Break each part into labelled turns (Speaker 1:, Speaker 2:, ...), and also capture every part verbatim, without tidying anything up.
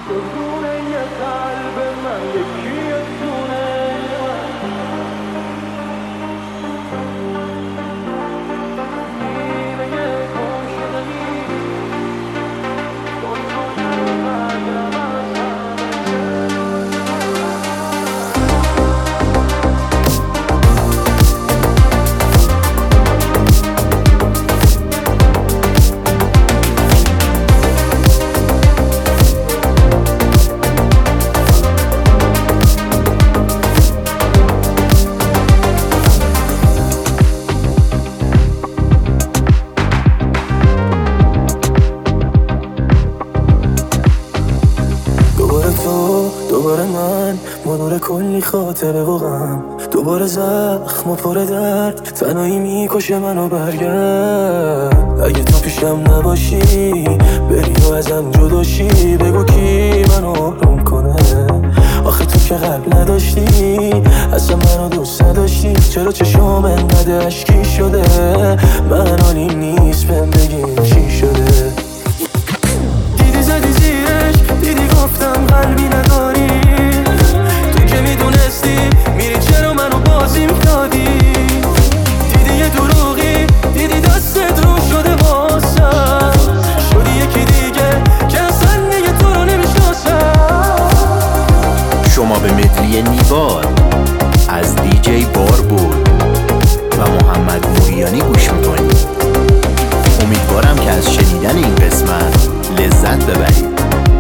Speaker 1: دوباره من منور کلی خاطره و غم، دوباره زخم و پر درد، تنهایی میکشه منو. برگرد اگه تو پیشم نباشی، بری و ازم جداشی، بگو کی منو آروم کنه. آخه تو که قلب نداشتی، اصلا منو دوست نداشتی، چرا چشام انقدر اشکی شده؟ من حالی نیست بهم بگیم چی شده. دیدی زدی زیرش، دیدی گفتم قلبی نداری، تو که میدونستی میری چرا منو بازی میدادی. دیدی یه دروغی، دیدی دستت رو شده واسم، شدی یکی دیگه که اصلا دیگه تو رو نمیشناسم.
Speaker 2: شما به مدلی نیوار از دی جی باربود و محمد موریانی گوش میکنید. امیدوارم که از شنیدن این قسمت لذت ببرید.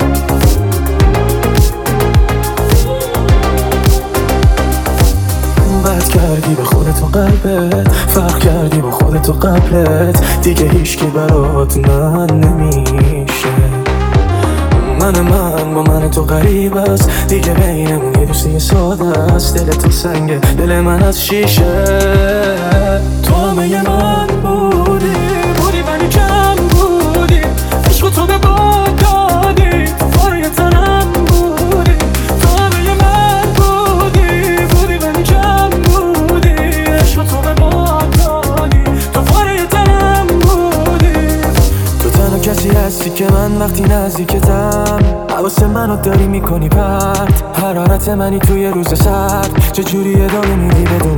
Speaker 1: بد کردی به خودت و قلبت، فرق کردی با خودت و قبلت، دیگه هیچکی برات من نمیشه. من من با من تو غریب است، دیگه بینمون یه دوستی ساده است. دل تو سنگه، دل من از شیشه. تو همه من بودی، بودی ولی کم بودی، عشق تو به باد دادی، فاره تنم بودی. تو همه من بودی، بودی ولی کم بودی، عشق تو به باد دادی، تو فاره تنم بودی. تو تنها کسی هستی که من وقتی نزدیکتم حواس منو داری میکنی پرت. حرارت منی توی روز سرد، چجوری ادامه میدی بدون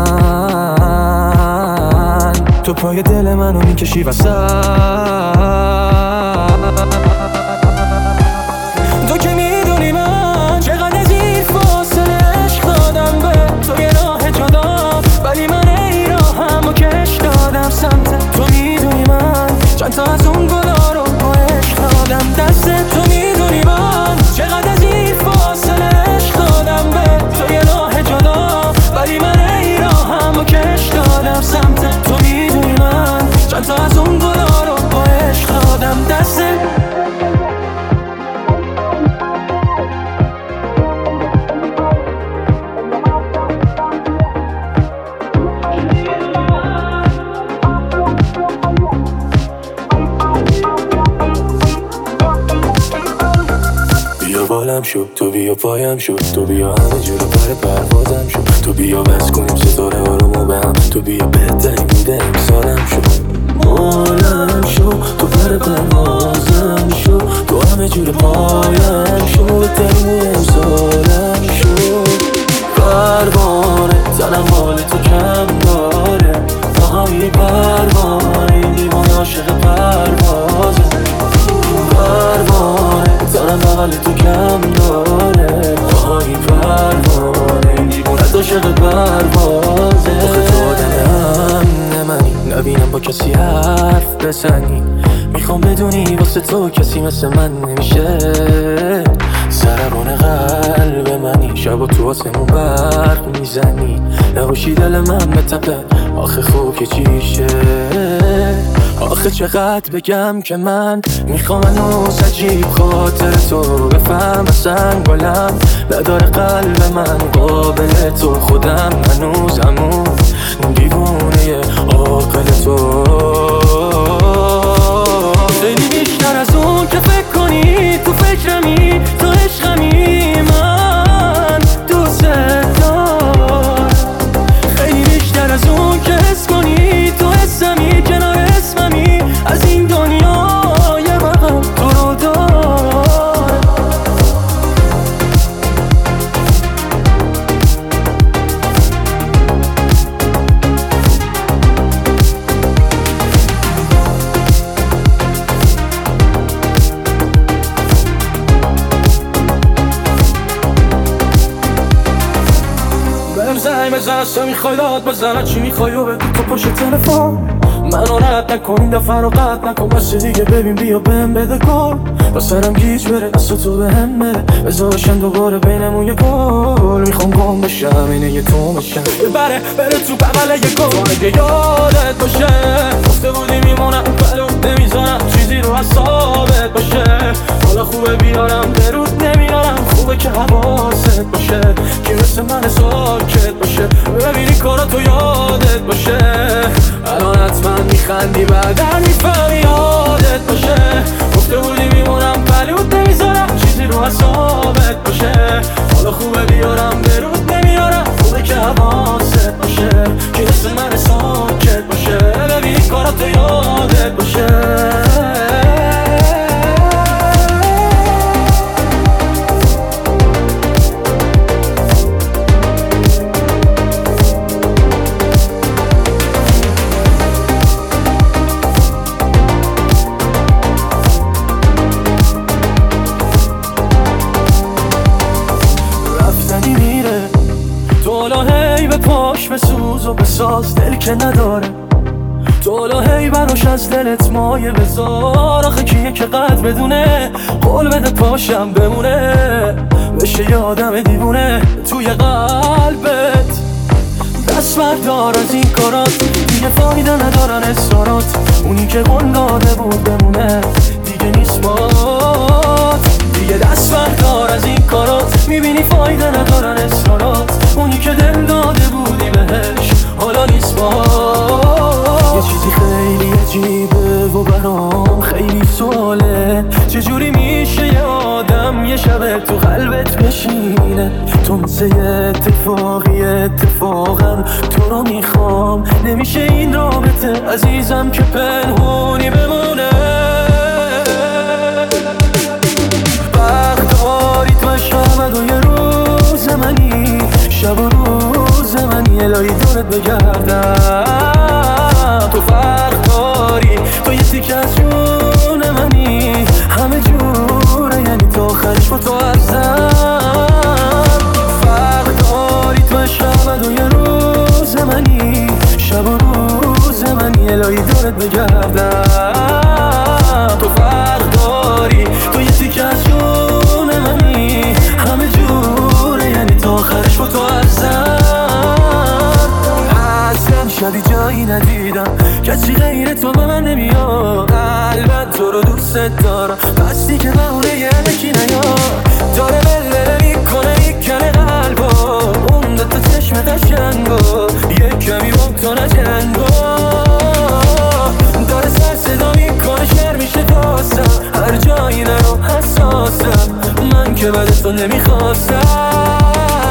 Speaker 1: من؟ تو پای دل منو میکشی وسط. تو که میدونی من چقدر از این فاصله عشق دادم به تو، یه راه جدا ولی من ای راهمو کش دادم سمت تو. میدونی من چند تا از اون گلا رو با عشق دادم دست تو. میدونی من چقدر از این فاصله عشق دادم به تو، یه راه جدا ولی من ای راهمو کش دادم سمت تو. میدونی من چند تا از اون گلا رو با عشق دادم دست. بالم شد تو بیا پایم شد، تو بیا همه جور پر پروازم شد، تو بیا بس کنیم ستاره آرومو به هم، تو بیا بهترین بوده امسالم شد. بالم شد تو پر پروازم شد، تو همه جور پایم شد، بهترین امسالم شد. پروانه تنم حال تو کم داره، آهایی پروانه این دیوانه عاشق پروازه. پروانه تنم حال تو کم داره، آهایی پروانه این دیوانه عاشق پروازه. آخه تو آدم نمانی، نبینم با کسی حرف بزنی، میخوام بدونی واسه تو کسی مثل من نمیشه. سربان قلب منی، شب و تو آسمون برق میزنی، نباشی دل من بتپه آخه خوب که چیشه. آخه چقدر بگم که من میخوام هنوز عجیب خاطر تو بفهم، اصلا گلم نداره قلب من قابل تو. خودم هنوز همون دیوونه عاقل تو، خیلی بیشتر از اون که فکر کنی. تو فکرمی، تو عشقمی، من دوست دارم. خیلی بیشتر از اون که حس کنی، تو حسمی کنار اسممی، از این دنیا یه مقام تو رو دارم. بزن از تو میخوای داد بزن چی میخوای و بگو تو پشت تلفن منو رد نکن این دفعه رو قطع نکن بس دیگه ببین بیا بهم بده گل با سرم گیج بره دست تو بهم بره بذارشن دوباره بینمون یه گل میخوام گم بشم اینه یه تو بشم یه بره بره تو بغل یه گل اگه یادت باشه گفته بودی میمونم بلوت نمیزنم چیزی رو حسابت باشه حالا خوبه بیارم درود نمیارم خوبه که حواست باشه که مثل من ساکت باشه ببینی کاراتو یادت باشه الان حتما میخندی بعدن میفهمی یادت باشه گفته بودی میمونم بلوت نمیذارم چیزی رو حسابت باشه حالا خوبه بیارم درود نمیارم خوبه که حواست باشه که مثل من ساکت باشه ببینی کاراتو یادت باشه پاش بسوز و بساز دل که نداره تو هی براش از دلت مایه بذار آخه کیه که قد بدونه قول بده پاشم بمونه بشه یه آدم دیوونه توی قلبت دست بردار از این کارات دیگه فایده ندارن اصرارات اونی که قول داده بود بمونه دیگه نیست بات دیگه دست بردار از این کارات میبینی فایده ندارن اصرارات اونی که دل داده بودی بهش حالا نیست بات یه چیزی خیلی عجیبه و برام خیلی سواله چجوری میشه یه آدم یه شب تو قلبت بشینه تو مثل اتفاقی اتفاقا تو رو میخوام نمیشه این رابطه عزیزم که پنهونی بمونه وقت دارید و شب و یه روز منی شب و روز منی الهی دورت بگردم تو فرق داری تو یه تیک از جون منی همه جوره یعنی تا آخرش با تو ارزم فرق داری تو شب و یه روز منی شب و روز منی الهی دورت بگردم تو فرق داری تو یه تیک از جون منی همه جوره یعنی تا آخرش با تو ارزم اصلا شبی جایی ندیدم کسی غیر تو به من نمیاد قلبت تو رو دوست دارم بستی که بهونه یه یکی نیاد داره بلله میکنه میکنه قلبا اون دوتا چشم قشنگا یه کمی با تو نجنگا داره سر صدا میکنه شر میشه داستم هر جایی نرو حساسم من که بعد تو نمیخواستم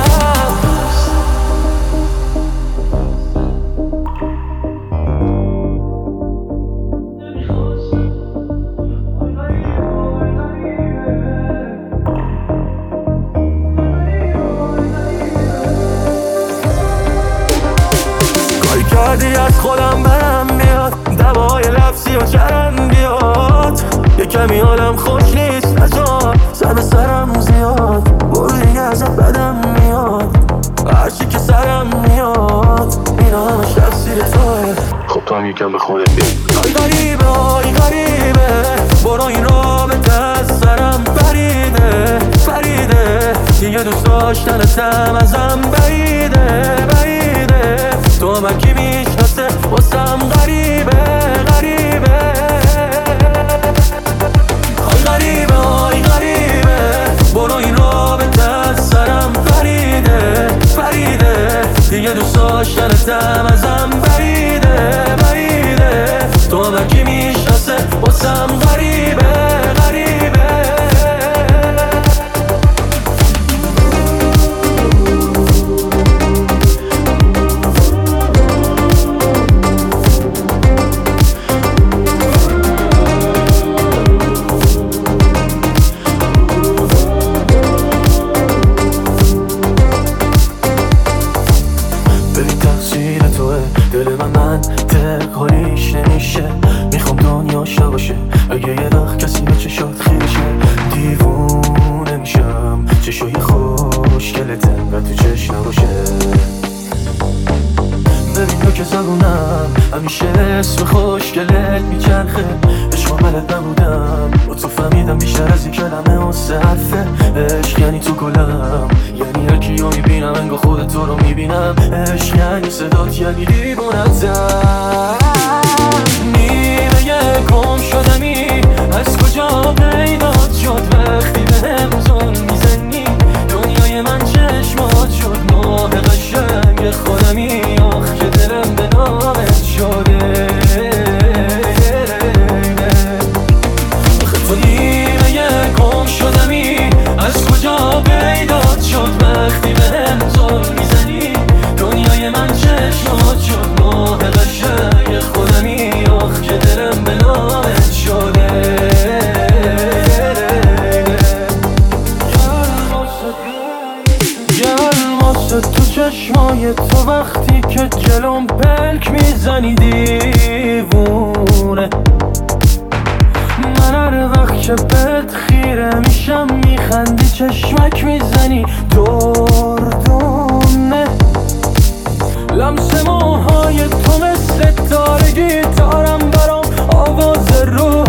Speaker 1: کردی از خودم برم بیاد دوای لفظی و چرم بیاد یه کمی حالم خوش نیست نجا سر به سرم زیاد برو دیگه ازت بدم میاد هرچی که سرم میاد اینا همش تفسیر توه
Speaker 3: خب تو هم یکم به خودت بیا
Speaker 1: آی غریبه آی غریبه برو این رابطه از سرم بریده بریده دیگه دوست داشتنتم ازم بعیده بعیده تو من کی میشناسه واسم غریبه غریبه آی غریبه آی غریبه برو این رابطه از سرم بریده بریده دیگه دوست داشتنتم ازم بعیده بعیده تو من کی میشناسه واسم غریبه غریبه دل من منطق حالیش نمیشه میخوام دنیا شا باشه اگه یه وقت کسی به چشات خیشه دیوونه میشم چشای خوشگلت انقدر تو چشم نباشه که زبونم همیشه اسم خوشگلت میچرخه. عشق بلد نبودم با تو فهمیدم بیشتر از این کلمه و سه حرفه. عشق یعنی تو گلم، یعنی هر کیو میبینم انگار خودت تو رو میبینم. عشق یعنی صدات، یعنی دیوونتم. نیمه گم شدمی از کجا پیدات شد وقتی بهم زل میزنی. دنیای من چشمات شد ماه قشنگ خودمی. آخ که دلم به نامت شده. آخه تو نیمه گم شدمی از کجا پیدات شد وقتی بهم زل میزنی. دنیای من چشمات شد ماه قشنگ خودمی. آخ که دلم به نامت شده. گرم واسه تو چشمای تو وقتی که جلوم پلک میزنی دیوونه. من هر وقت که بهت خیره میشم میخندی چشمک میزنی دردونه. لمس موهای تو مثل تار گیتارم برام آواز روح